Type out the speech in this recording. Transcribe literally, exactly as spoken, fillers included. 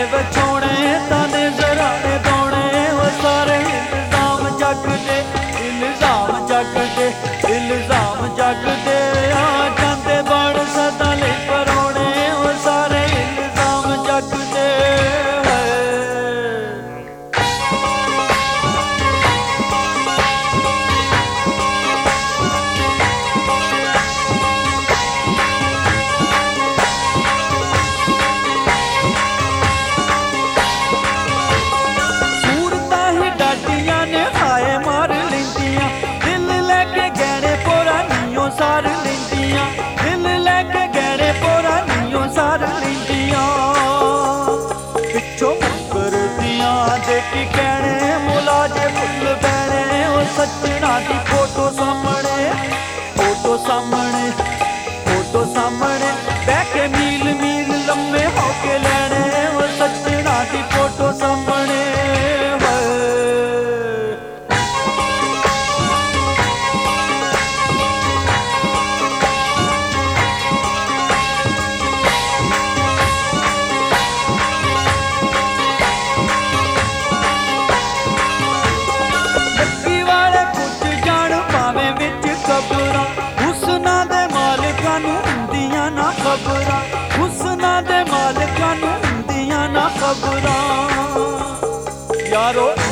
ਵਿਛਾਉਣੇ ਤਾਨੇ ਜ਼ਰਾਣੇ ਪਾਉਣੇ ਉਹ ਸਾਰੇ ਇਲਜ਼ਾਮ ਜੱਗ ਦੇ ਇਲਜ਼ਾਮ ਜੱਗ ਦੇ ਇਲਜ਼ਾਮ ਜੱਗ ਦੇ ਆ ਜਾਂਦੇ ਬਣ ਸਦਾ ਲਈ ਪਰਾਉਣੇ ਉਹ ਸਾਰੇ ਇਲਜ਼ਾਮ ਜੱਗ ਦੇ ਸਾਰ ਲੈਂਦੀਆਂ ਦਿਲ ਲੈ ਕੇ ਗਹਿਣੇ ਪੋਰਾ ਨੀਓ ਸਾਰ ਲੈਂਦੀਆਂ ਪਿੱਛੋਂ ਮੁਕਰਦੀਆਂ ਦੇ ਕੀ ਕਹਿਣੇ ਮੁਲਾਜੇ ਫੁੱਲ ਬਹਿਣੇ ਉਹ ਸੱਜਣਾ ਦੀ ਫੋਟੋ ਸਾਹਮਣੇ ਫੋਟੋ ਸਾਹਮਣੇ ਫੋਟੋ ਸਾਹਮਣੇ ਬਹਿ ਕੇ ਮੀਲ ਮੀਲ ਲੰਮੇ ਹੋ ਕੇ ਲੈਣੇ ਉਹ ਸੱਜਣਾ ਦੀ ਫੋਟੋ ਸਾਹਮਣੇ ਹੁਸਨਾਂ ਦੇ ਮਾਲਕਾਂ ਨੂੰ ਹੁੰਦੀਆਂ ਨਾ ਖਬਰਾਂ ਹੁਸਨਾਂ ਦੇ ਮਾਲਕਾਂ ਨੂੰ ਹੁੰਦੀਆਂ ਨਾ ਖਬਰਾਂ ਯਾਰੋ